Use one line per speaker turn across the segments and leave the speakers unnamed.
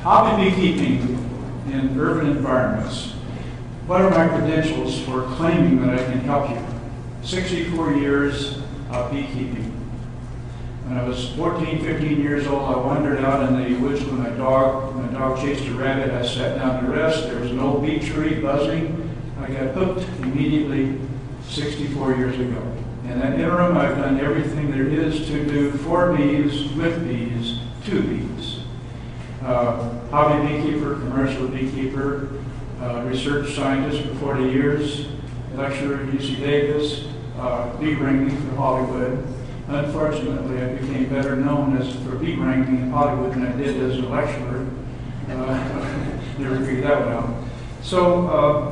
Hobby beekeeping in urban environments. What are my credentials for claiming that I can help you? 64 years of beekeeping. When I was 14, 15 years old, I wandered out in the woods with my dog. My dog chased a rabbit. I sat down to rest. There was an old bee tree buzzing. I got hooked immediately 64 years ago. In that interim, I've done everything there is to do for bees, with bees, to bees. Hobby beekeeper, commercial beekeeper, research scientist for 40 years, lecturer at UC Davis, bee wrangling for Hollywood. Unfortunately, I became better known as for bee wrangling in Hollywood than I did as a lecturer. Never figured that one out. So,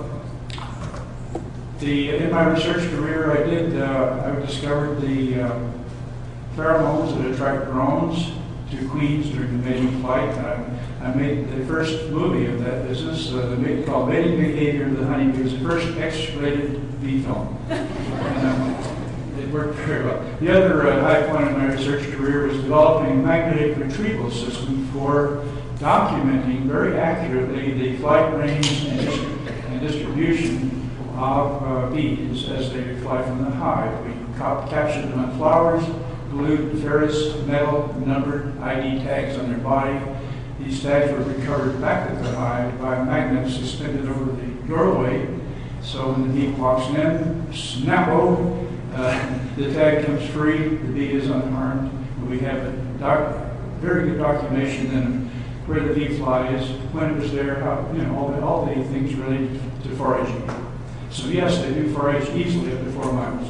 in my research career, I discovered the pheromones that attract drones to queens during the mating flight. I made the first movie of that business, called Mating Behavior of the Honeybee. It was the first X-rated bee film. It worked very well. The other high point in my research career was developing a magnetic retrieval system for documenting very accurately the flight range and distribution of bees as they fly from the hive. We captured them on flowers, glued ferrous metal numbered ID tags on their body. These tags were recovered back at the hive by magnets suspended over the doorway. So when the bee walks in, snap-o, the tag comes free, the bee is unharmed. And we have very good documentation in where the bee flies, when it was there, how, all the things related to foraging. So yes, they do forage easily up to 4 miles.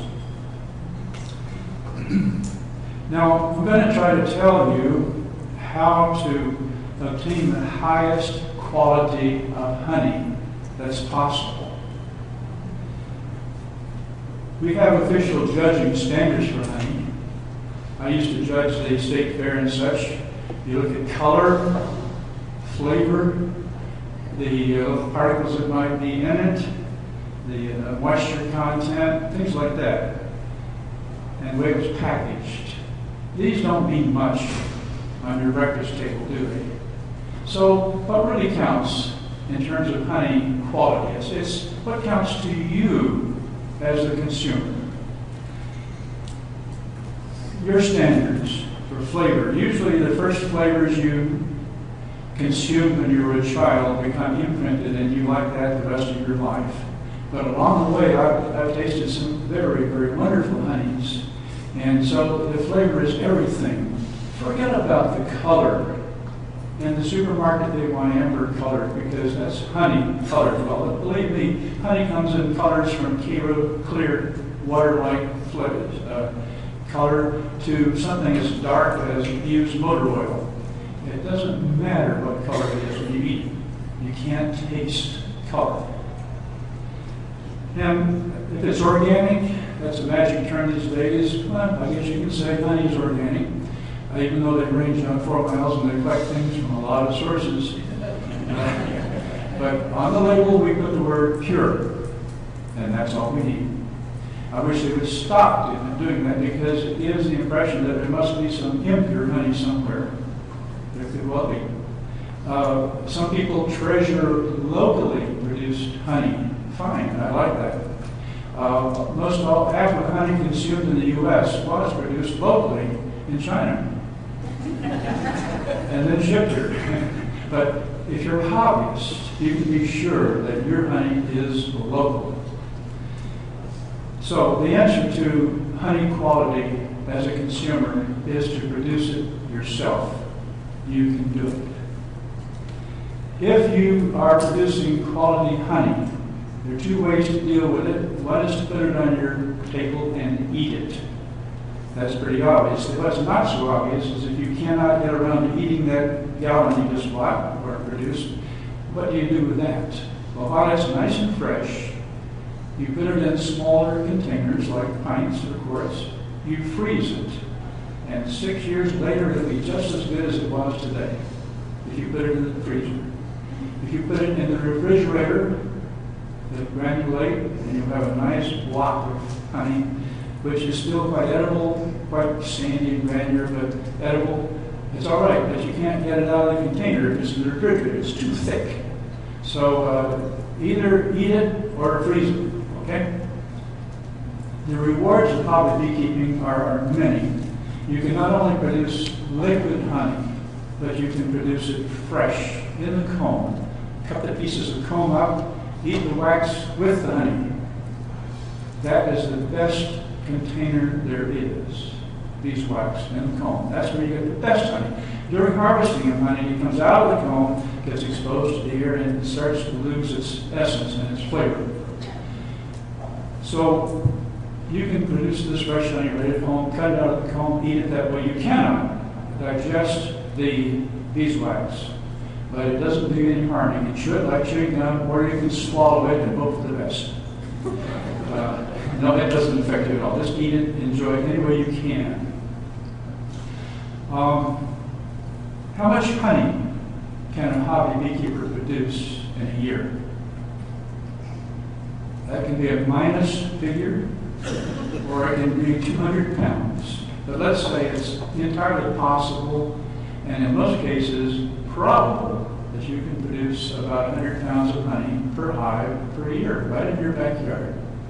Now, I'm going to try to tell you how to obtain the highest quality of honey that's possible. We have official judging standards for honey. I used to judge the state fair and such. You look at color, flavor, the particles that might be in it, the moisture content, things like that, and the way it was packaged. These don't mean much on your breakfast table, do they? So what really counts in terms of honey quality? It's what counts to you as the consumer. Your standards for flavor. Usually the first flavors you consume when you were a child become imprinted and you like that the rest of your life. But along the way, I've tasted some very, very wonderful honeys. And so the flavor is everything. Forget about the color. In the supermarket, they want amber colored because that's honey colored. Well, believe me, honey comes in colors from clear, water-like fluid color to something as dark as used motor oil. It doesn't matter what color it is when you eat it. You can't taste color. And if it's organic, that's a magic term these days. Well, I guess you can say honey is organic, even though they range on 4 miles and they collect things from a lot of sources. But on the label, we put the word pure, and that's all we need. I wish they would stop doing that because it gives the impression that there must be some impure honey somewhere. There could well be. Some people treasure locally produced honey. Fine, I like that. Half of honey consumed in the U.S. was produced locally in China and then shipped here. But if you're a hobbyist, you can be sure that your honey is local. So the answer to honey quality as a consumer is to produce it yourself. You can do it. If you are producing quality honey, there are 2 ways to deal with it. One is to put it on your table and eat it. That's pretty obvious. What's not so obvious is if you cannot get around to eating that gallon you just bought or produced, what do you do with that? Well, while it's nice and fresh, you put it in smaller containers like pints or quarts. You freeze it, and 6 years later it'll be just as good as it was today if you put it in the freezer. If you put it in the refrigerator, it'll granulate, and you'll have a nice block of honey, which is still quite edible, quite sandy and granular, but edible. It's all right, but you can't get it out of the container if it's in the refrigerator. It's too thick. So either eat it or freeze it, okay? The rewards of hobby beekeeping are many. You can not only produce liquid honey, but you can produce it fresh in the comb. Cut the pieces of comb up, eat the wax with the honey. That is the best container there is, beeswax in the comb. That's where you get the best honey. During harvesting of honey, it comes out of the comb, gets exposed to the air, and it starts to lose its essence and its flavor. So you can produce this fresh honey right at home, cut it out of the comb, eat it that way. You cannot digest the beeswax, but it doesn't do any harming. It should, like chewing gum, or you can swallow it and hope for the best. No, that doesn't affect you at all. Just eat it, enjoy it any way you can. How much honey can a hobby beekeeper produce in a year? That can be a minus figure, or it can be 200 pounds. But let's say it's entirely possible, and in most cases, probable, that you can produce about 100 pounds of honey per hive per year, right in your backyard.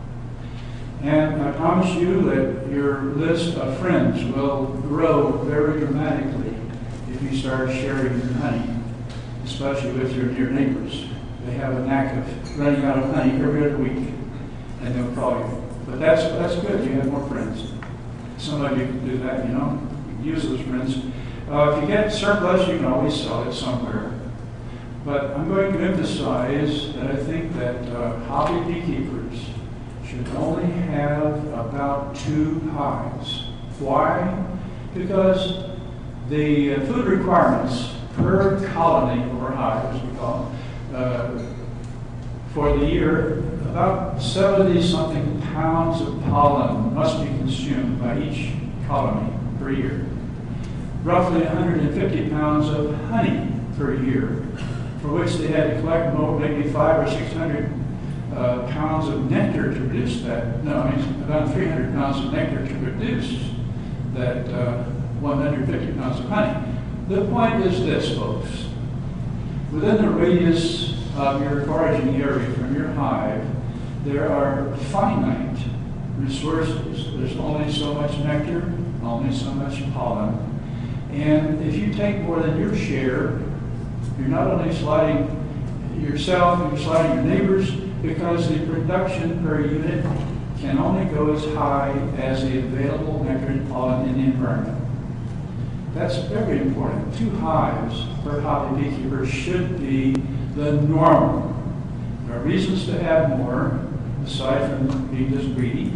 And I promise you that your list of friends will grow very dramatically if you start sharing your honey, especially with your near neighbors. They have a knack of running out of honey every other week, and they'll call you. But that's good. You have more friends. Some of you can do that, you know. Use those friends. If you get surplus, you can always sell it somewhere. But I'm going to emphasize that I think that hobby beekeepers should only have about 2 hives. Why? Because the food requirements per colony or hive, as we call them, for the year, about 70-something pounds of pollen must be consumed by each colony per year. Roughly 150 pounds of honey per year, for which they had to collect maybe 500 or 600 pounds of nectar to produce that. No, I mean about 300 pounds of nectar to produce that 150 pounds of honey. The point is this, folks. Within the radius of your foraging area from your hive, there are finite resources. There's only so much nectar, only so much pollen. And if you take more than your share, you're not only sliding yourself, you're sliding your neighbors, because the production per unit can only go as high as the available nectar and pollen in the environment. That's very important. 2 hives per hobby beekeeper should be the normal. There are reasons to have more, aside from being just greedy,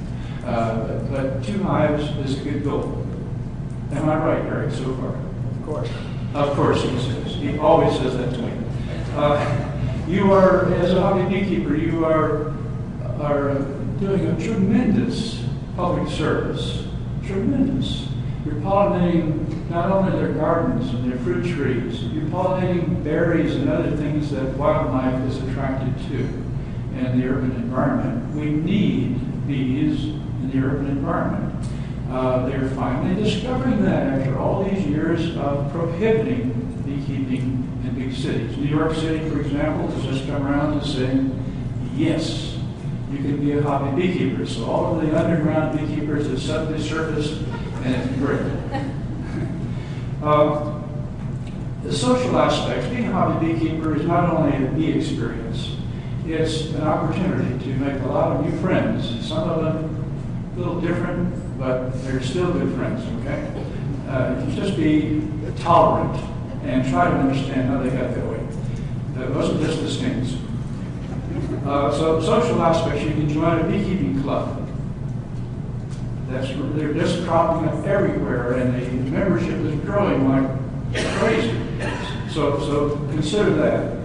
but 2 hives is a good goal. Am I right, Eric, so far?
Of course.
Of course he says. He always says that to me. You are, as a hobby beekeeper, you are doing a tremendous public service. Tremendous. You're pollinating not only their gardens and their fruit trees, you're pollinating berries and other things that wildlife is attracted to in the urban environment. We need bees in the urban environment. They're finally discovering that after all these years of prohibiting beekeeping in big cities. New York City, for example, has just come around to saying, yes, you can be a hobby beekeeper. So all of the underground beekeepers have suddenly surfaced, and it's great. The social aspects, being a hobby beekeeper is not only a bee experience, it's an opportunity to make a lot of new friends. Some of them a little different, but they're still good friends, okay? Just be tolerant and try to understand how they got that way. Those are just the stings. So social aspects, you can join a beekeeping club. They're just cropping up everywhere, and the membership is growing like crazy. So consider that.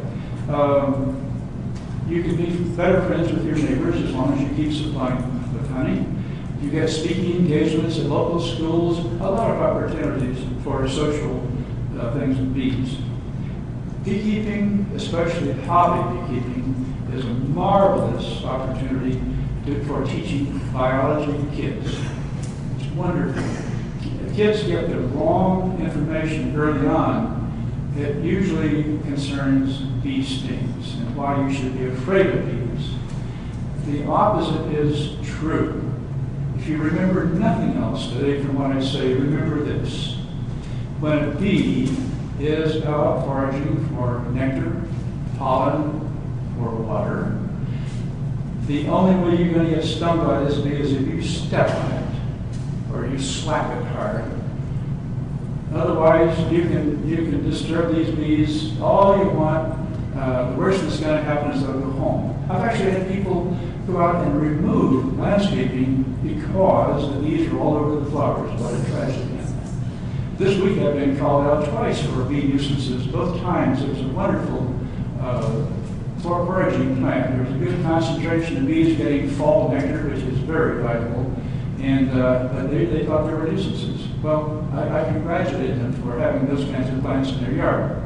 You can be better friends with your neighbors as long as you keep supplying with honey. You get speaking engagements at local schools, a lot of opportunities for social things with bees. Beekeeping, especially hobby beekeeping, is a marvelous opportunity for teaching biology to kids. It's wonderful. if kids get the wrong information early on, it usually concerns bee stings and why you should be afraid of bees. The opposite is true. If you remember nothing else today from what I say, remember this. When a bee is out foraging for nectar, pollen, or water, the only way you're going to get stung by this bee is if you step on it or you slap it hard. Otherwise, you can disturb these bees all you want. The worst that's going to happen is they'll go home. I've actually had people go out and remove landscaping because the bees are all over the flowers. What a tragedy. This week I've been called out twice for bee nuisances. Both times it was a wonderful foraging plant. There was a good concentration of bees getting fall nectar, which is very valuable. And but they thought they were nuisances. Well, I congratulate them for having those kinds of plants in their yard.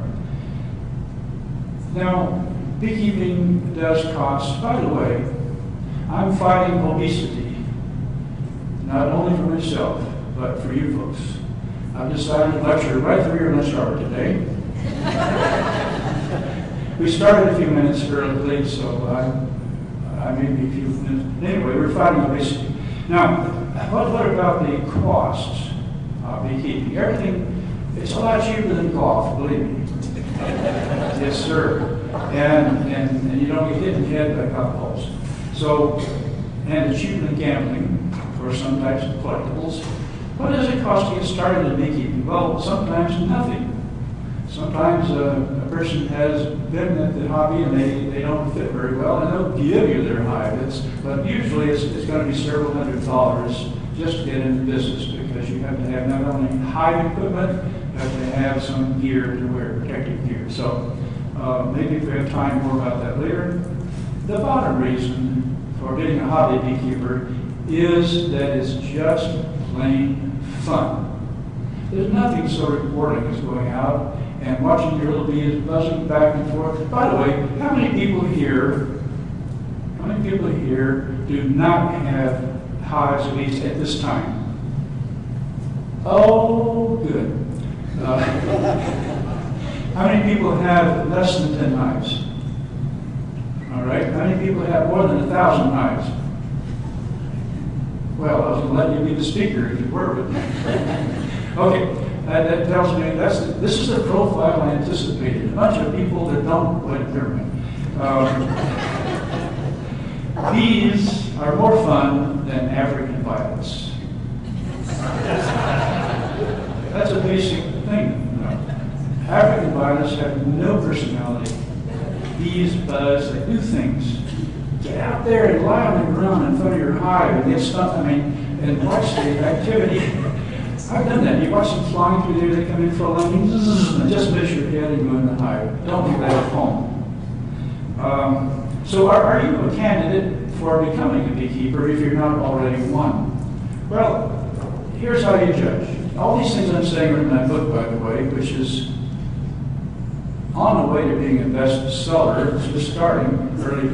Now, beekeeping does cost. By the way, I'm fighting obesity, not only for myself, but for you folks. I've decided to lecture right through your lunch hour today. We started a few minutes early, so I may be a few minutes. Anyway, we're fighting obesity. Now, what about the costs of beekeeping? Everything, it's a lot cheaper than golf, believe me. Yes, sir. And you don't get hit in the head by golf balls. So, and it's cheaper than gambling for some types of collectibles. What does it cost to get started in beekeeping? Well, sometimes nothing. Sometimes a person has been at the hobby and they don't fit very well, and they'll give you their hive. But usually it's going to be several $100s just to get into business, because you have to have not only hive equipment, you have to have some gear to wear, protective gear. So maybe if we have time, more about that later. The bottom reason for being a hobby beekeeper is that it's just plain fun. There's nothing so rewarding as going out and watching your little bees buzzing back and forth. By the way, how many people here do not have hives of bees at this time? Oh, good. How many people have less than 10 hives? All right. How many people have more than 1,000 hives? Well, I was going to let you be the speaker if you were, but okay. That tells me this is the profile I anticipated. A bunch of people that don't quite hear me. Bees are more fun than African violets. That's a basic thing. African violets have no personality. Bees buzz, they do things. Get out there and lie on the ground in front of your hive and get stung. And watch the activity. I've done that. You watch them flying through there, they come in for a landing, and just miss your head and go in the hive. Don't do that at home. So are you a candidate for becoming a beekeeper if you're not already one? Well, here's how you judge. All these things I'm saying are in my book, by the way, which is on the way to being a bestseller. It's just starting early.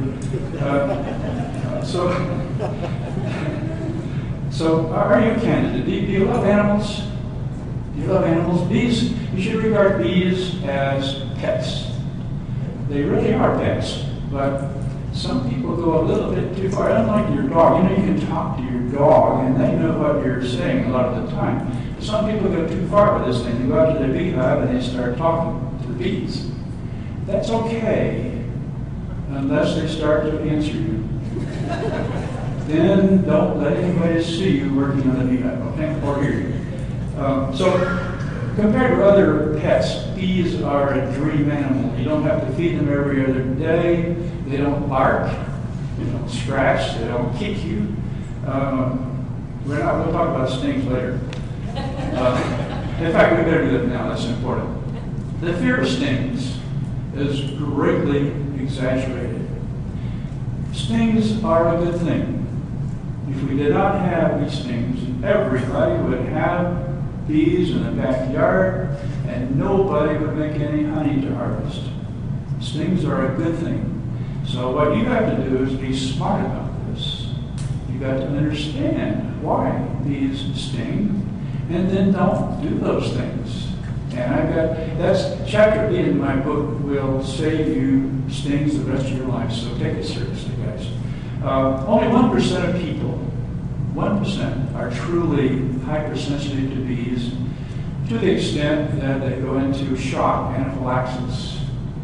So are you a candidate? Do you love animals? Do you love animals? Bees, you should regard bees as pets. They really are pets, but some people go a little bit too far. Unlike your dog, you can talk to your dog and they know what you're saying a lot of the time. But some people go too far with this thing. They go out to their beehive and they start talking to the bees. That's okay, unless they start to answer you. Then don't let anybody see you working on the beehive, okay? Or hear you. So compared to other pets, bees are a dream animal. You don't have to feed them every other day. They don't bark. They don't scratch. They don't kick you. We'll talk about stings later. In fact, we better do that now. That's important. The fear of stings is greatly exaggerated. Stings are a good thing. If we did not have these stings, everybody would have bees in the backyard and nobody would make any honey to harvest. Stings are a good thing. So what you have to do is be smart about this. You've got to understand why bees sting and then don't do those things. And that's chapter 8 in my book will save you stings the rest of your life, so take it seriously, guys. Only 1% of people, 1%, are truly hypersensitive to bees to the extent that they go into shock, anaphylaxis,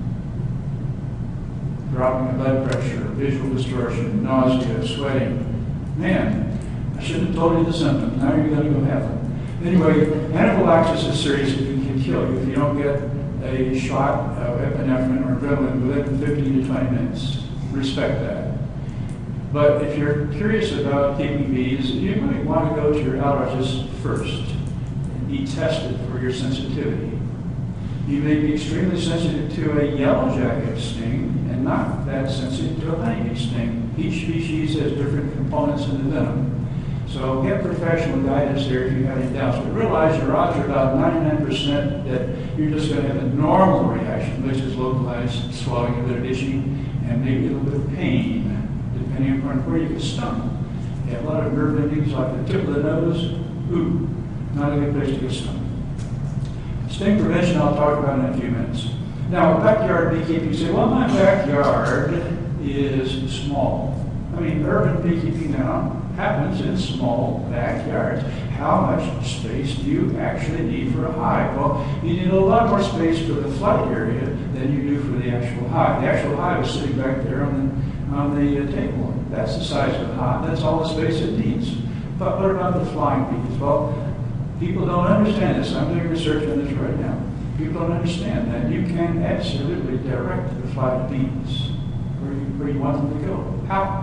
dropping of blood pressure, visual distortion, nausea, sweating. Man, I shouldn't have told you the symptoms. Now you're going to go have them. Anyway, anaphylaxis is serious and can kill you if you don't get a shot of epinephrine or adrenaline within 15 to 20 minutes. Respect that. But if you're curious about keeping bees, you might want to go to your allergist first and be tested for your sensitivity. You may be extremely sensitive to a yellow jacket sting and not that sensitive to a honeybee sting. Each species has different components in the venom. So get professional guidance there if you have any doubts. But realize your odds are about 99% that you're just going to have a normal reaction, which is localized swelling, a bit of itching, and maybe a little bit of pain, depending upon where you get stung. You have a lot of nerve endings like the tip of the nose. Ooh, not a good place to get stung. Sting prevention I'll talk about in a few minutes. Now, backyard beekeeping, you say, well, my backyard is small. I mean, urban beekeeping now happens in small backyards. How much space do you actually need for a hive? Well, you need a lot more space for the flight area than you do for the actual hive. The actual hive is sitting back there on the table. That's the size of the hive. That's all the space it needs. But what about the flying bees? Well, people don't understand this. I'm doing research on this right now. People don't understand that you can absolutely direct the flight of bees where you want them to go. How?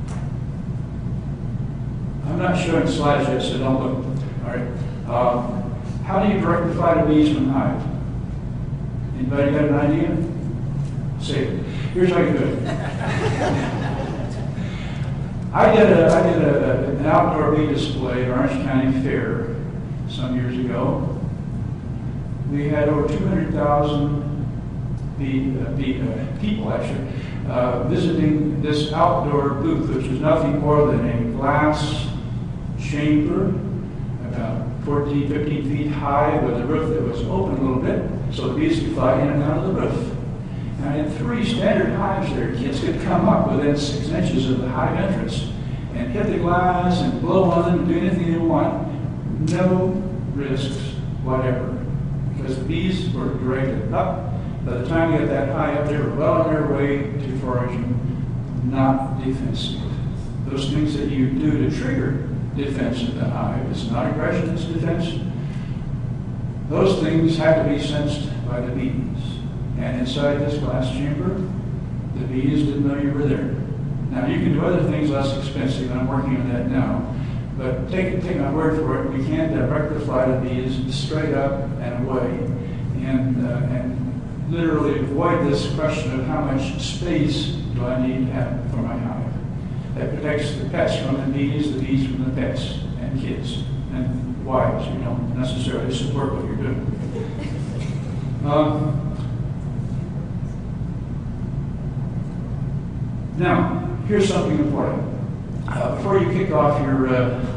I'm not showing slides yet, so don't look. All right. How do you direct the flight of bees from the hive? Anybody got an idea? Say it. Here's how you do it. I did an outdoor bee display at Orange County Fair some years ago. We had over 200,000 people actually visiting this outdoor booth, which is nothing more than a glass chamber about 14, 15 feet high with a roof that was open a little bit so the bees could fly in and out of the roof. And I had 3 standard hives there. Kids could come up within 6 inches of the hive entrance and hit the glass and blow on them and do anything they want. No risks whatever. Because the bees were directed up. By the time you get that high up, they were well on their way to foraging, not defensive. Those things that you do to trigger defense of the hive, it's not aggression, it's defense. Those things have to be sensed by the bees. And inside this glass chamber, the bees didn't know you were there. Now you can do other things less expensive, and I'm working on that now. But take my word for it, we can't direct the flight of bees straight up and away. And literally avoid this question of how much space do I need to have for my hive. That protects the pets from the bees from the pets, and kids, and wives who don't necessarily support what you're doing. Now, here's something important. Before you kick off your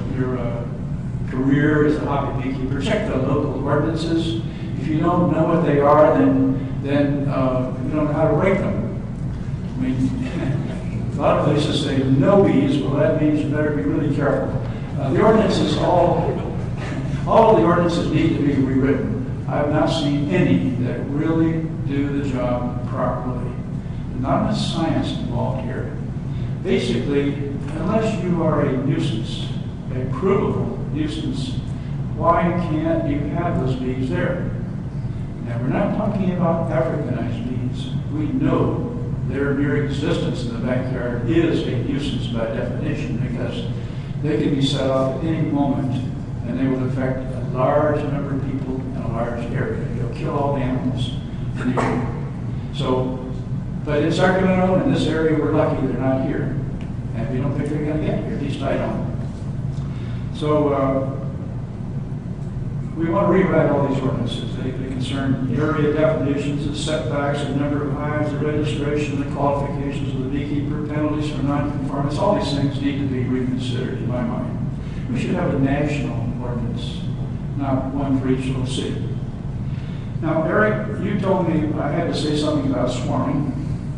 career as a hobby beekeeper, check the local ordinances. If you don't know what they are, then you don't know how to rate them. I mean, a lot of places say no bees. Well, that means you better be really careful. The ordinances, all of the ordinances need to be rewritten. I have not seen any that really do the job properly. Not enough science involved here. Basically, unless you are a nuisance, a provable nuisance, why can't you have those bees there? Now, we're not talking about Africanized bees. We know their mere existence in the backyard is a nuisance by definition because they can be set off at any moment and they will affect a large number of people in a large area. They'll kill all the animals in the area. So, but in Sacramento, in this area, we're lucky they're not here. And we don't think they're going to get here, at least I don't. So, we want to rewrite all these ordinances. They concern area definitions, the setbacks, the number of hives, the registration, the qualifications of the beekeeper, penalties for nonconformance. All these things need to be reconsidered, in my mind. We should have a national ordinance, not one for each little city. Now, Eric, you told me I had to say something about swarming.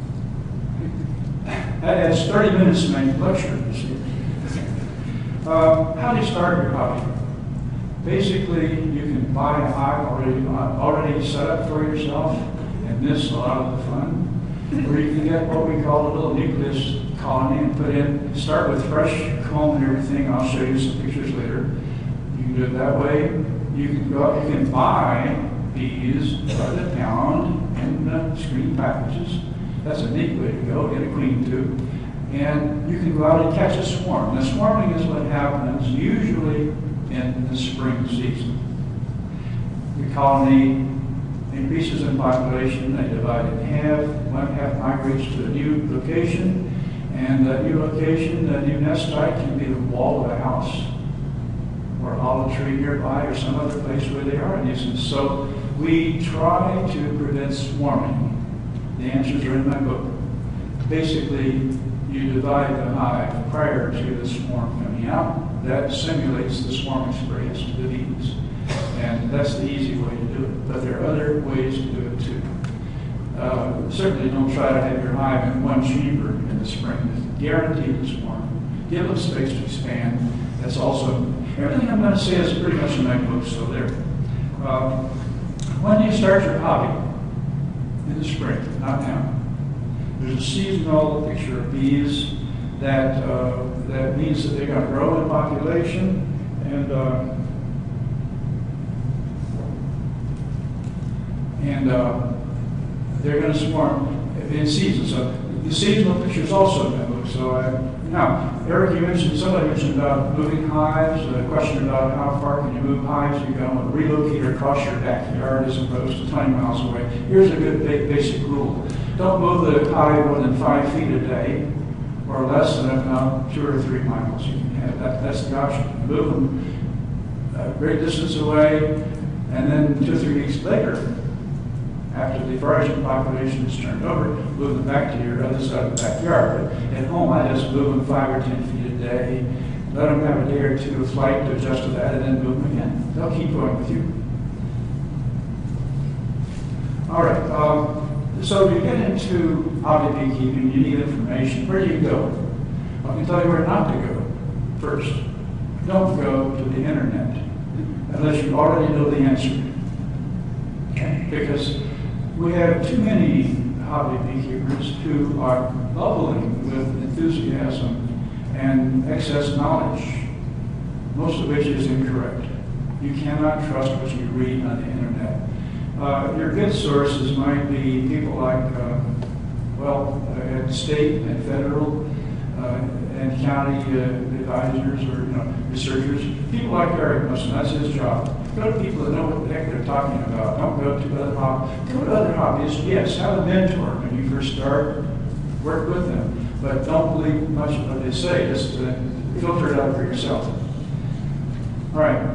That adds 30 minutes to my lecture, you see. How do you start your hobby? Basically, you can buy a hive already set up for yourself and miss a lot of the fun. Or you can get what we call a little nucleus colony and put in, start with fresh comb and everything. I'll show you some pictures later. You can do it that way. You can go out, you can buy bees by the pound in screen packages. That's a neat way to go, get a queen too. And you can go out and catch a swarm. Now, swarming is what happens usually in the spring season. The colony increases in population, they divide in half. One half migrates to a new location, and that new location, the new nest site can be the wall of a house, or a olive tree nearby, or some other place where they are in nuisance. So we try to prevent swarming. The answers are in my book. Basically, you divide the hive prior to the swarm coming out. That simulates the swarm experience to the bees. And that's the easy way to do it. But there are other ways to do it too. Certainly don't try to have your hive in one chamber in the spring. Guarantee the swarm. Give them space to expand. That's also, everything I'm going to say is pretty much in my book, so there. When do you start your hobby? In the spring, not now. There's a seasonal picture of bees that means that they're going to grow in population, and they're going to swarm in season. So the seasonal picture is also in that book. So now, Eric, somebody mentioned about moving hives, a question about how far can you move hives. You're going to relocate across your backyard as opposed to 20 miles away. Here's a good basic rule. Don't move the hive more than 5 feet a day, or less than about 2 or 3 miles. You can have that. That's the option. Move them a great distance away, and then 2 or 3 weeks later, after the foraging population is turned over, move them back to your other side of the backyard. But at home, I just move them 5 or 10 feet a day, let them have a day or two of flight to adjust to that, and then move them again. They'll keep going with you. All right. So to get into hobby beekeeping, you need information. Where do you go? I can tell you where not to go. First, don't go to the internet unless you already know the answer. Okay? Because we have too many hobby beekeepers who are bubbling with enthusiasm and excess knowledge, most of which is incorrect. You cannot trust what you read on the internet. Your good sources might be people like, at state and federal and county advisors or researchers. People like Eric Musson, that's his job. Go to people that know what the heck they're talking about. Don't go to other hobbyists. Go to other hobbyists. Yes, have a mentor when you first start. Work with them, but don't believe much of what they say. Just filter it out for yourself. All right.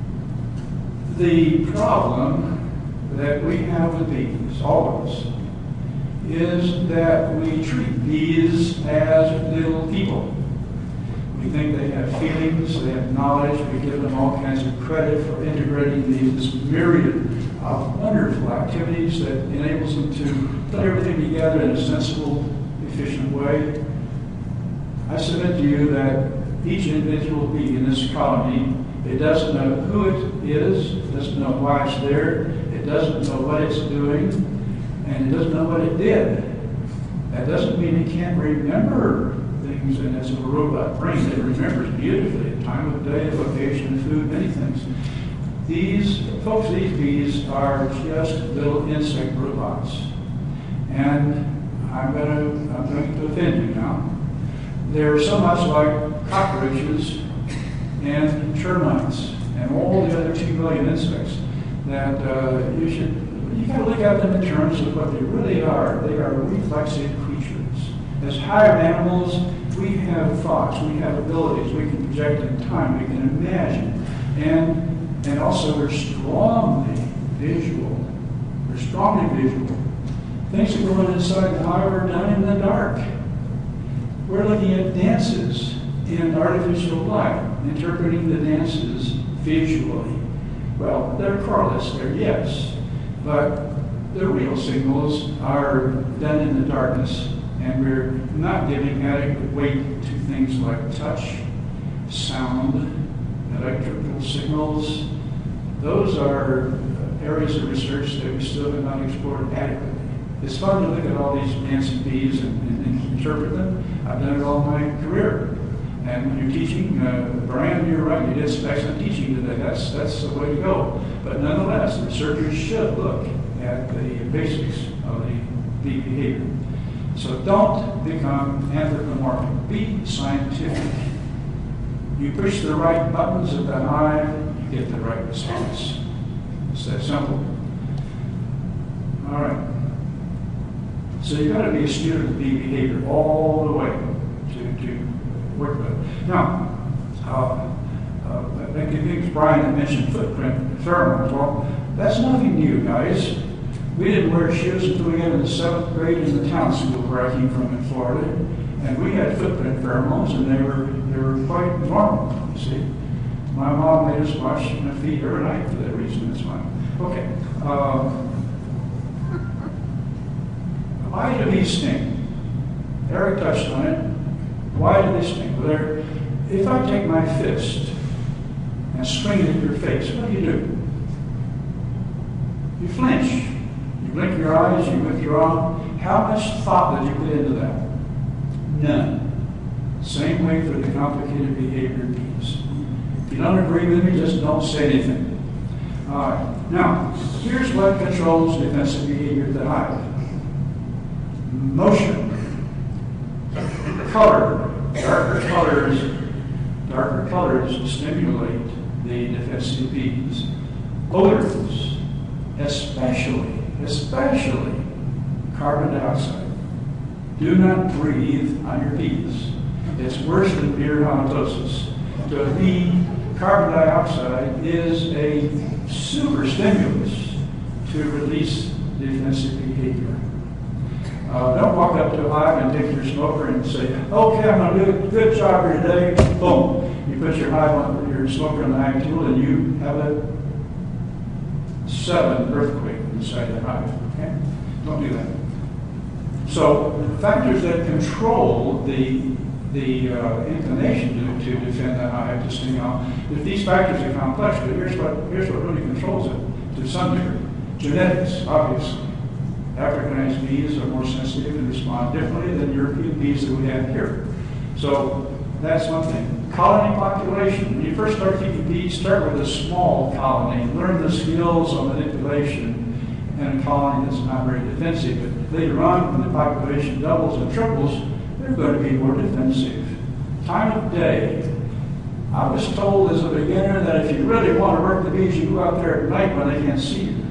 The problem that we have with bees, all of us, is that we treat bees as little people. We think they have feelings, they have knowledge, we give them all kinds of credit for integrating this myriad of wonderful activities that enables them to put everything together in a sensible, efficient way. I submit to you that each individual bee in this colony, it doesn't know who it is, it doesn't know why it's there, it doesn't know what it's doing, and it doesn't know what it did. That doesn't mean it can't remember things, and as a robot brain, it remembers beautifully the time of day, location, food, many things. These bees are just little insect robots. And I'm going to offend you now. They're so much like cockroaches and termites and all the other 2 million insects that you got to look at them in terms of what they really are. They are reflexive creatures. As higher animals, we have thoughts, we have abilities, we can project in time, we can imagine, and also we're strongly visual. We're strongly visual. Things that go on inside the hive are done in the dark. We're looking at dances in artificial light, interpreting the dances visually. Well, they're correlates there, yes, but the real signals are done in the darkness, and we're not giving adequate weight to things like touch, sound, electrical signals. Those are areas of research that we still have not explored adequately. It's fun to look at all these fancy bees and interpret them. I've done it all my career. And when you're teaching, Brian, you're right, you did some excellent teaching today. That's the way to go. But nonetheless, the researchers should look at the basics of the bee behavior. So don't become anthropomorphic. Be scientific. You push the right buttons of the hive, you get the right response. It's that simple. All right. So you've got to be a student of bee behavior all the way to work with it. Now, I think Brian had mentioned footprint pheromones. Well, that's nothing new, guys. We didn't wear shoes until we got into 7th grade in the town school where I came from in Florida, and we had footprint pheromones, and they were quite normal. You see, my mom made us wash my feet every night for that reason. That's fine. Okay. Why do bees sting? Eric touched on it. Why do they sting? Well, if I take my fist and swing it at your face, what do? You flinch. You blink your eyes, you withdraw. How much thought did you put into that? None. Same way for the complicated behavior of bees. If you don't agree with me, just don't say anything. All right. Now, here's what controls defensive behavior of the hive. Motion. Color. Darker colors stimulate the defensive bees. Odors, especially carbon dioxide. Do not breathe on your bees. It's worse than beer halitosis. To a bee, carbon dioxide is a super stimulus to release defensive behavior. Don't walk up to a hive and take your smoker and say, okay, I'm going to do a good job here today. Boom. You put your smoker on the hive tool and you have a sudden earthquake inside the hive. Okay? Don't do that. So factors that control the inclination to defend the hive, to sting out, if these factors are complex, but here's what really controls it to some degree. Genetics, obviously. Africanized bees are more sensitive and respond differently than European bees that we have here. So that's one thing. Colony population. When you first start keeping bees, start with a small colony. Learn the skills of manipulation in a colony that's not very defensive. But later on, when the population doubles and triples, they're going to be more defensive. Time of day. I was told as a beginner that if you really want to work the bees, you go out there at night when they can't see you.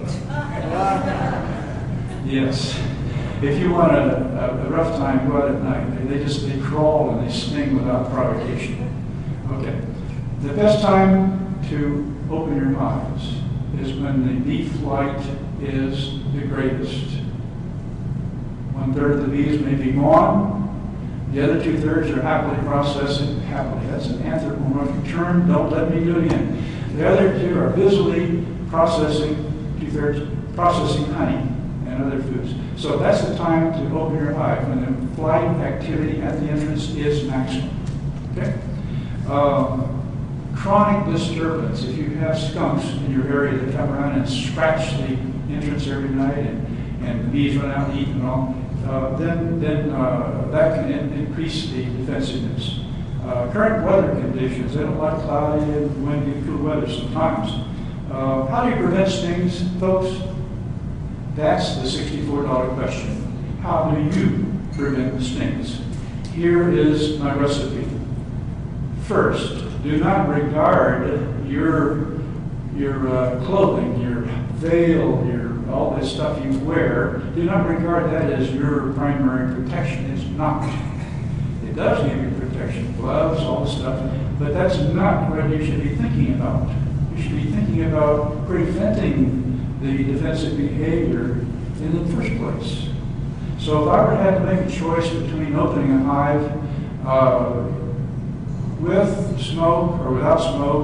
Yes. If you want a rough time, go out at night. They crawl and they sting without provocation. Okay. The best time to open your hives is when the bee flight is the greatest. 1/3 of the bees may be gone. The other 2/3 are happily processing. Happily. That's an anthropomorphic term. Don't let me do it again. The other 2 are busily processing, 2/3 processing honey and other foods. So that's the time to open your hive when the flight activity at the entrance is maximum. Okay? Chronic disturbance. If you have skunks in your area that come around and scratch the entrance every night and the bees run out and eat and all, then that can increase the defensiveness. Current weather conditions. They don't like cloudy and windy and cool weather sometimes. How do you prevent stings, folks? That's the $64 question. How do you prevent stings? Here is my recipe. First, do not regard your clothing, your veil, all this stuff you wear, do not regard that as your primary protection. It's not. It does give you protection, gloves, all this stuff, but that's not what you should be thinking about. You should be thinking about preventing the defensive behavior in the first place. So if I were to have to make a choice between opening a hive with smoke or without smoke,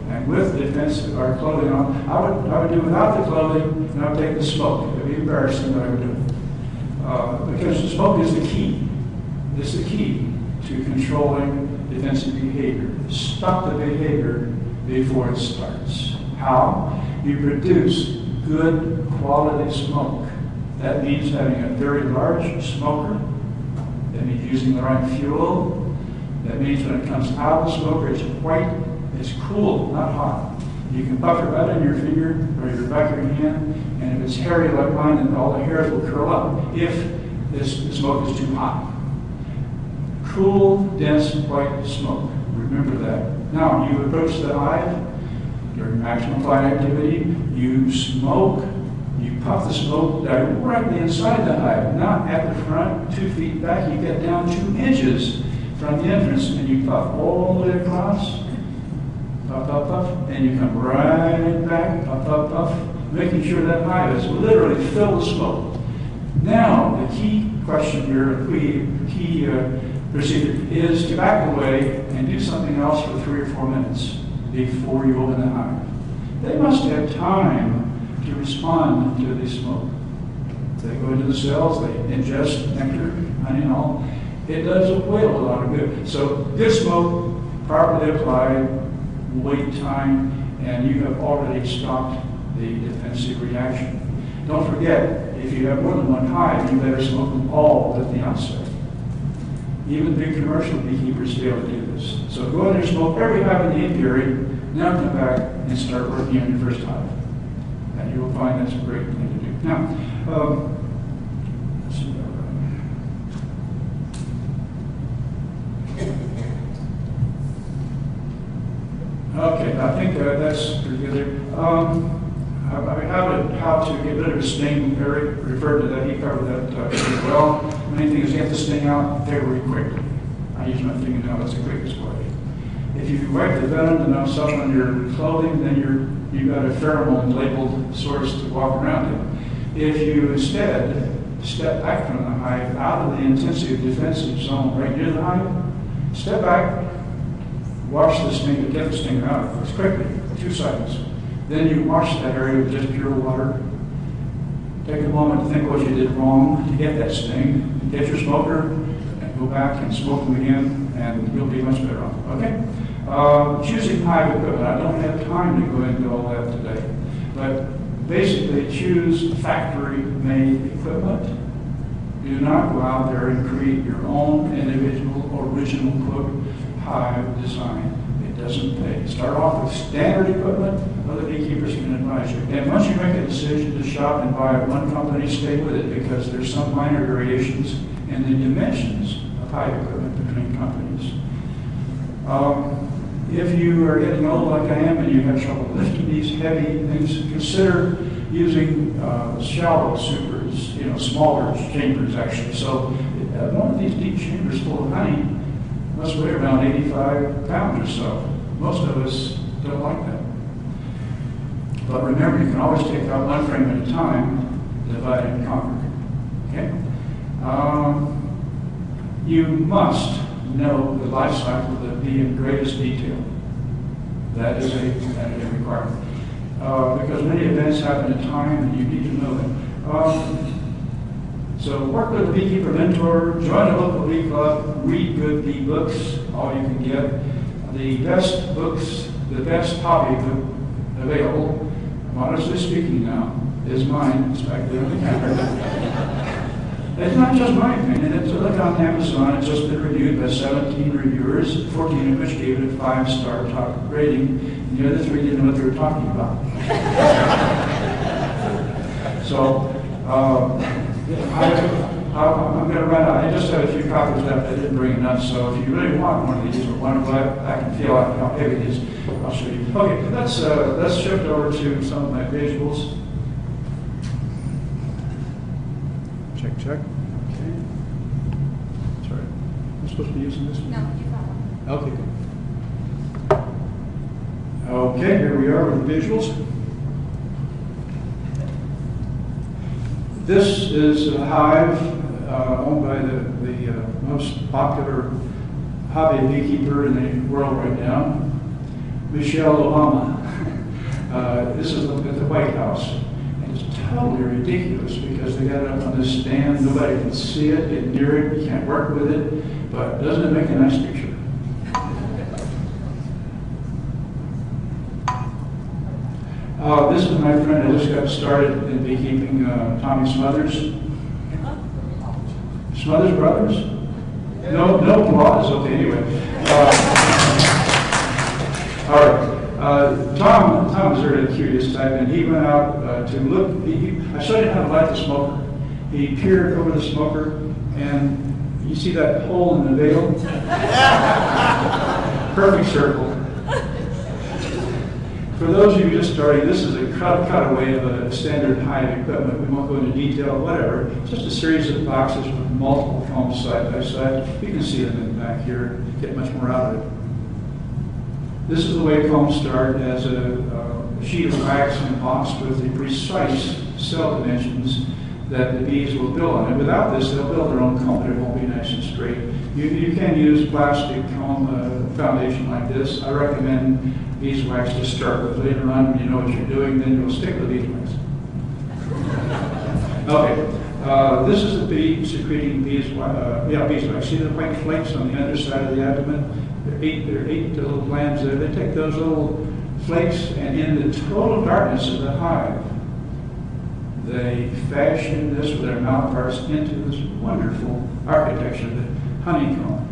And with defensive or clothing on, I would do without the clothing, and I would take the smoke. It would be embarrassing, but I would do it. Because the smoke is the key. It's the key to controlling defensive behavior. Stop the behavior before it starts. How? You produce good quality smoke. That means having a very large smoker. That means using the right fuel. That means when it comes out of the smoker, it's white, it's cool, not hot. You can puff it right on your finger or your back of your hand, and if it's hairy like mine, then all the hairs will curl up if the smoke is too hot. Cool, dense, white smoke. Remember that. Now, you approach the hive during maximum flight activity, you smoke, you puff the smoke directly inside the hive, not at the front, 2 feet back. You get down 2 inches from the entrance, and you puff all the way across, puff, puff, puff, and you come right back, puff, puff, puff, making sure that hive is literally filled with smoke. Now, the key question here, the key procedure is to back away and do something else for 3 or 4 minutes before you open the hive. They must have time to respond to the smoke. They go into the cells, they ingest nectar, honey and all. It does a whale a lot of good. So good smoke, properly applied, wait time, and you have already stopped the defensive reaction. Don't forget, if you have more than one hive, you better smoke them all at the outset. Even big commercial beekeepers fail to do this. So go in there, smoke every hive in the apiary, now come back and start working on your first hive. And you will find that's a great thing to do. Now, let's see. Okay, I think that's pretty good there. How to get rid of a sting, Eric referred to that, he covered that pretty well. Main thing is get the sting out very quickly. I use my fingernail, that's the quickest way. If you wipe the venom and stuff on your clothing, then you've got a pheromone labeled source to walk around in. If you instead step back from the hive, out of the intensive defensive zone right near the hive, step back, wash the stinger, get the stinger out as quickly, 2 seconds. Then you wash that area with just pure water. Take a moment to think what you did wrong to get that sting. Get your smoker and go back and smoke them again, and you'll be much better off. Okay? Choosing hive equipment. I don't have time to go into all that today. But basically, choose factory-made equipment. Do not go out there and create your own individual, original, quote, hive design. It doesn't pay. Start off with standard equipment. Other beekeepers can advise you. And once you make a decision to shop and buy one company, stay with it, because there's some minor variations in the dimensions of hive equipment between companies. If you are getting old like I am and you have trouble lifting these heavy things, consider using shallow supers, smaller chambers actually. So one of these deep chambers full of honey must weigh around 85 pounds or so. Most of us don't like that. But remember, you can always take out one frame at a time, divide and conquer. Okay? You must know the life cycle of the bee in greatest detail. That is a requirement. Because many events happen in time, and you need to know them. So work with a beekeeper mentor, join a local bee club, read good bee books, all you can get. The best books, the best hobby book available, honestly speaking now, is mine. It's back there on the counter. It's not just my opinion. It's a look on Amazon. It's just been reviewed by 17 reviewers, 14 of which gave it a 5-star top rating, and the other 3 didn't know what they were talking about. So, I'm going to run out. I just have a few copies left. I didn't bring enough. So if you really want one of these, or one of them, I can feel out how heavy it is. I'll show you. Okay, let's shift over to some of my visuals. Check. Okay. Sorry. Am I supposed to be using this one?
No, you got one.
Okay, good. Okay, here we are with the visuals. This is a hive owned by the most popular hobby beekeeper in the world right now. Michelle Obama. This is at the White House. And it's totally ridiculous because they got it up on this stand. Nobody can see it, get near it, you can't work with it. But doesn't it make a nice picture? This is my friend who just got started in beekeeping, Tommy Smothers. Smothers Brothers? No applause. Okay, anyway. All right. Tom was a very curious type, and he went out to look. I showed him how to light the smoker. He peered over the smoker, and you see that hole in the veil? Perfect circle. For those of you just starting, this is a cutaway of a standard hive equipment. We won't go into detail, whatever. Just a series of boxes with multiple combs side by side. You can see them in the back here. Get much more out of it. This is the way combs start, as a sheet of wax embossed with the precise cell dimensions that the bees will build on. And without this, they'll build their own comb, but it won't be nice and straight. You can use plastic comb foundation like this. I recommend beeswax to start with. Later on, when you know what you're doing, then you'll stick with beeswax. Okay, this is the bee secreting beeswax. See the white flakes on the underside of the abdomen? There are eight little glands there. They take those little flakes, and in the total darkness of the hive, they fashion this with their mouth parts into this wonderful architecture, the honeycomb.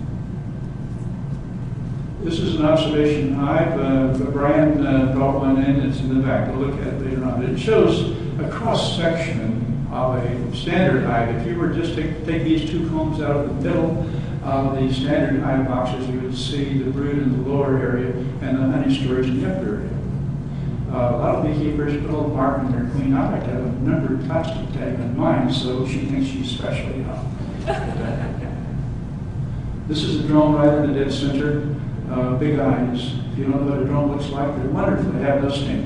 This is an observation hive. Brian brought one in. It's in the back. We'll look at it later on. It shows a cross-section of a standard hive. If you were just to take these two combs out of the middle of the standard hive boxes, you would see the brood in the lower area and the honey storage in the upper area. A lot of beekeepers put a little mark on their queen. I like to have a numbered plastic tag on mine so she thinks she's special, you know. This is the drone right in the dead center. Big eyes. If you don't know what a drone looks like, they're wonderful. They have no sting.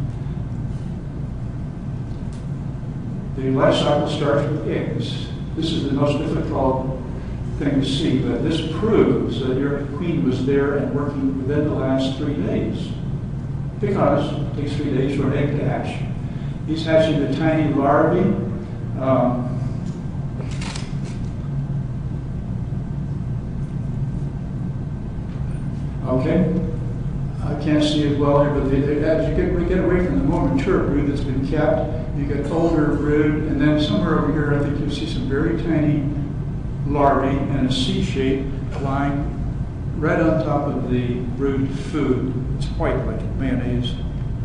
The life cycle starts with eggs. This is the most difficult thing to see, but this proves that your queen was there and working within the last 3 days. Because it takes 3 days for an egg to hatch. He's hatching the tiny larvae. Okay, I can't see it well here, but as we get away from the more mature brood that's been kept, you get older brood, and then somewhere over here, I think you'll see some very tiny larvae and a C shape lying right on top of the brood food. It's white like mayonnaise.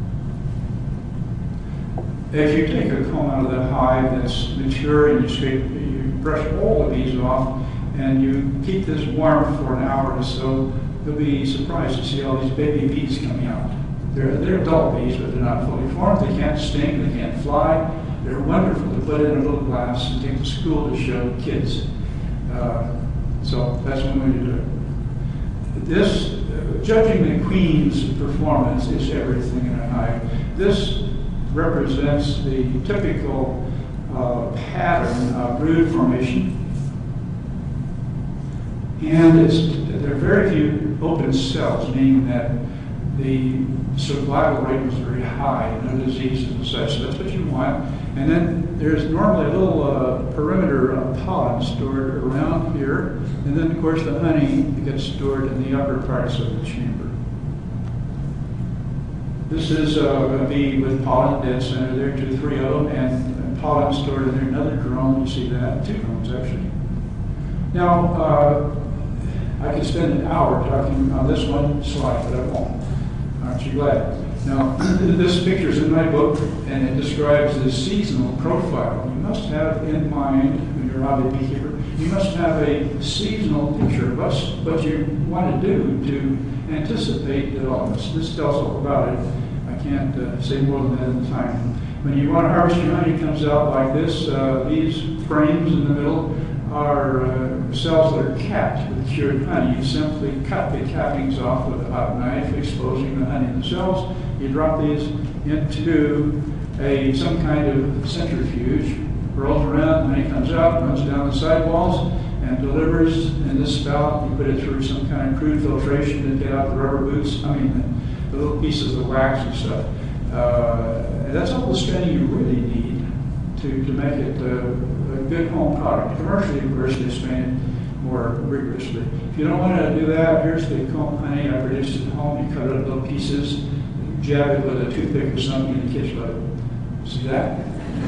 If you take a comb out of the hive that's mature and you brush all the bees off, and you keep this warm for an hour or so, you'll be surprised to see all these baby bees coming out. They're adult bees, but they're not fully formed. They can't sting, they can't fly. They're wonderful to put in a little glass and take to school to show kids. So that's one way to do it. This, judging the queen's performance is everything in a hive. This represents the typical pattern of brood formation. And there are very few open cells, meaning that the survival rate was very high, no diseases and such. So that's what you want. And then there's normally a little perimeter of pollen stored around here. And then, of course, the honey gets stored in the upper parts of the chamber. This is a bee with pollen dead center there, 2 or 3 of them, and pollen stored in there. Another drone, you see that, 2 drones actually. Now, I could spend an hour talking on this one slide, but I won't. Aren't you glad? Now, this picture is in my book, and it describes the seasonal profile. You must have in mind, when you're a hobby beekeeper, you must have a seasonal picture of what you want to do to anticipate developments. This tells all about it. I can't say more than that in time. When you want to harvest your honey, it comes out like this. These frames in the middle are cells that are capped with cured honey. You simply cut the cappings off with a hot knife, exposing the honey in the cells. You drop these into some kind of centrifuge, rolls around, honey comes out, runs down the sidewalls, and delivers in this spout. You put it through some kind of crude filtration to get out the rubber boots, little pieces of wax and stuff. And that's all the staining you really need to make it a good home product. Commercially, of course, they stain it more rigorously. If you don't want to do that, here's the comb honey I produced at home. You cut it up little pieces, jab it with a toothpick or something in the kitchen. See that?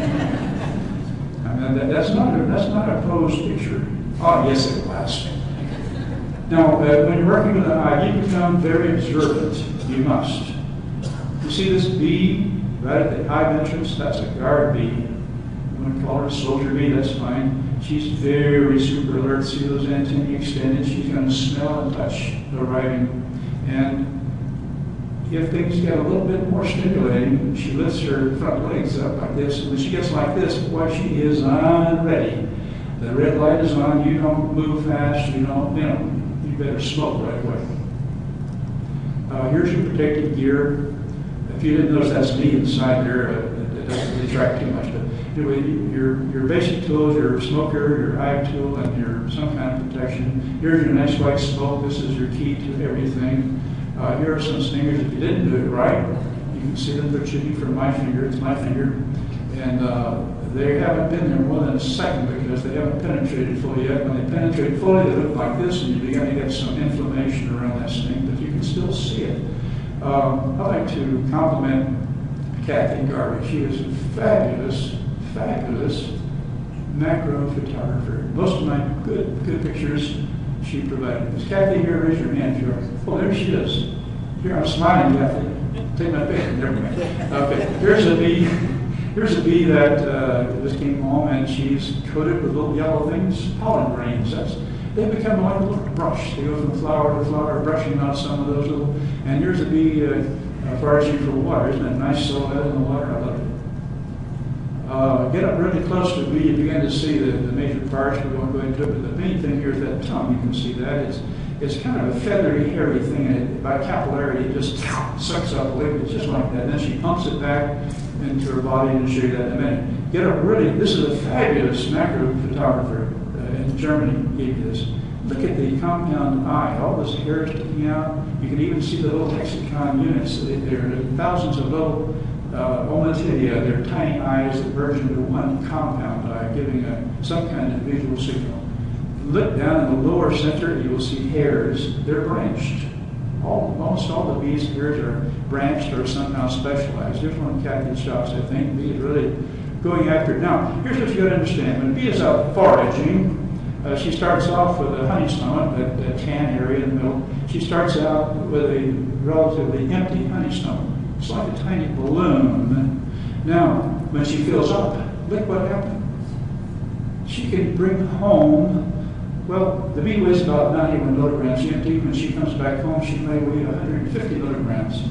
I mean, that's not a posed picture. Oh, yes, it was. Now, when you're working with an eye, you become very observant. You must. You see this bee right at the hive entrance? That's a guard bee. You want to call her a soldier bee, that's fine. She's very super alert. See those antennae extended? She's going to smell and touch the arriving. And if things get a little bit more stimulating, she lifts her front legs up like this. And when she gets like this, boy, she is ready. The red light is on. You don't move fast. You better smoke right away. Here's your protective gear. If you didn't notice, that's me inside there. It doesn't detract too much. But anyway, your basic tools, your smoker, your eye tool, and your some kind of protection. Here's your nice white smoke. This is your key to everything. Here are some stingers. If you didn't do it right, you can see them protruding from my finger. It's my finger. And they haven't been there more than a second because they haven't penetrated fully yet. When they penetrate fully, they look like this, and you begin to get some inflammation around that sting, but you can still see it. I'd like to compliment Kathy Garvey. She is a fabulous, fabulous macro photographer. Most of my good pictures she provided. Is Kathy here? Raise your hand if you are. Oh, there she is. Here, I'm smiling, Kathy. Take my picture. Never mind. Okay, here's a bee. Here's a bee that just came home, and she's coated with little yellow things, pollen grains. They become like a little brush. They go from flower to flower, brushing out some of those little. And here's a bee foraging for water. Isn't that nice silhouette in the water? I love it. Get up really close to the bee, you begin to see the major parts. We won't go into it, but the main thing here is that tongue. You can see that. It's kind of a feathery, hairy thing, and by capillarity, it just sucks up liquids just like that. And then she pumps it back into her body, and I'll show you that in a minute. Get up really, this is a fabulous macro photographer in Germany gave you this. Look at the compound eye, all this hair sticking out. You can even see the little hexagon units. There are thousands of little ommatidia. They're tiny eyes that merge into one compound eye, giving some kind of visual signal. Look down in the lower center, you will see hairs. They're branched. Almost all the bees' hairs are branched or somehow specialized. Here's one of Kathy's shots, I think. The bee is really going after it. Now, here's what you got to understand. When a bee is out foraging, she starts off with a honey stomach, that tan area in the middle. She starts out with a relatively empty honey stomach. It's like a tiny balloon. Now, when she fills up, look what happened. She can bring home, well, the bee weighs about 91 milligrams empty. When she comes back home, she may weigh 150 milligrams.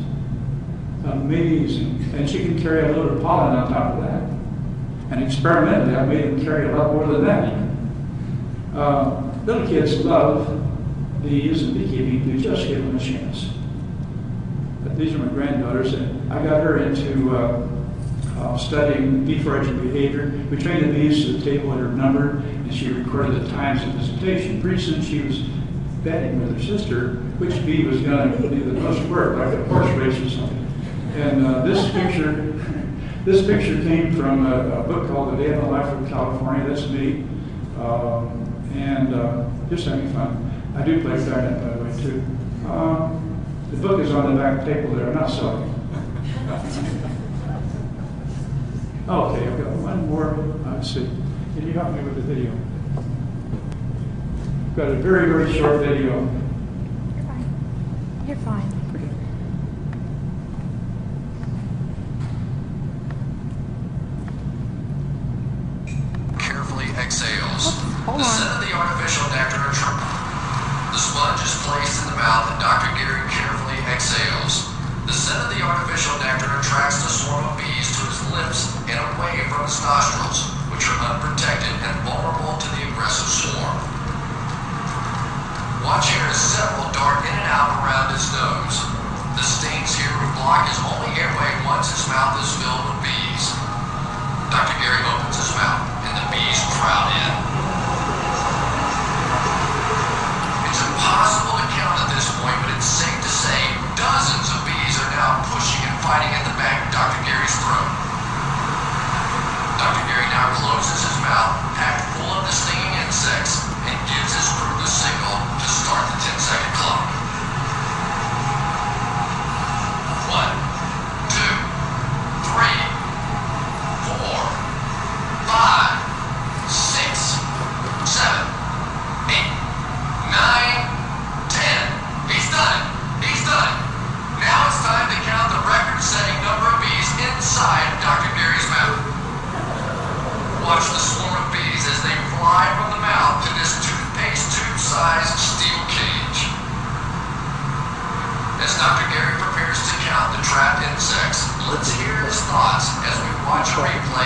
Amazing. And she can carry a load of pollen on top of that. And experimentally, I made them carry a lot more than that even. Little kids love bees and beekeeping. You just give them a chance. But these are my granddaughters, and I got her into studying bee foraging behavior. We trained the bees to the table at her number, and she recorded the times of visitation. Pretty soon she was betting with her sister which bee was going to do the most work, like a horse race or something. And this picture came from a book called The Day in the Life of California. That's me. Just having fun. I do play clarinet, by the way, too. The book is on the back table there. I'm not selling it. Okay, I've got one more. Let's see. Can you help me with the video? I've got a very, very short video.
You're fine. You're fine.
Okay.
Carefully exhales.
Hold
The
on.
scent of the artificial nectar attracts. The sponge is placed in the mouth and Dr. Gary carefully exhales. The scent of the artificial nectar attracts the swarm of bees to his lips and away from his nostrils, which are unprotected and vulnerable to the aggressive swarm. Watch here as several dart in and out around his nose. The stings here would block his only airway once his mouth is filled with bees. Dr. Gary opens his mouth and the bees crowd in. It's impossible to count at this point, but it's safe to say dozens of bees are now out, pushing and fighting at the back of Dr. Gary's throat. Dr. Gary now closes his mouth, packed full of the stinging insects, and gives his crew the signal to start the 10-second clock. 1, 2, 3, 4, 5, 6, 7, 8, 9, 10. He's done it. He's done it. Now it's time to count the record-setting number of bees inside Dr. Gary's mouth. Watch the swarm of bees as they fly from the mouth to this toothpaste tube-sized steel cage. As Dr. Gary prepares to count the trapped insects, let's hear his thoughts as we watch a replay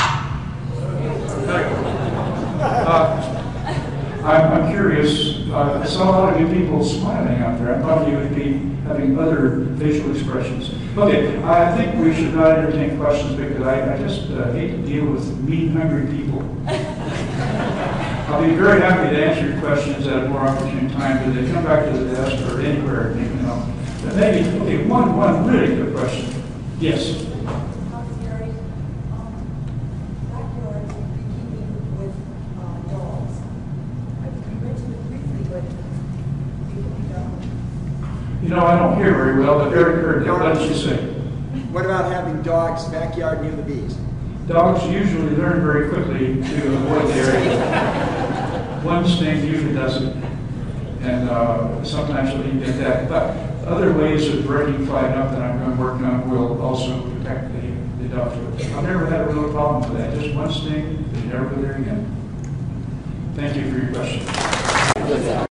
of
I'm curious. I saw a lot of you people smiling out there. I thought you would be having other facial expressions. Okay, I think we should not entertain questions because I just hate to deal with mean, hungry people. I'll be very happy to answer your questions at a more opportune time, but they come back to the desk or anywhere, you know. But maybe, okay, one really good question. Yes. You know, I don't hear very well, but Eric heard that. What did you say?
What about having dogs backyard near the bees?
Dogs usually learn very quickly to avoid the area. One sting usually doesn't, and sometimes you'll even get that. But other ways of breaking flight up that I'm going to work on will also protect the dog. I've never had a real problem with that. Just one sting, they never go there again. Thank you for your question.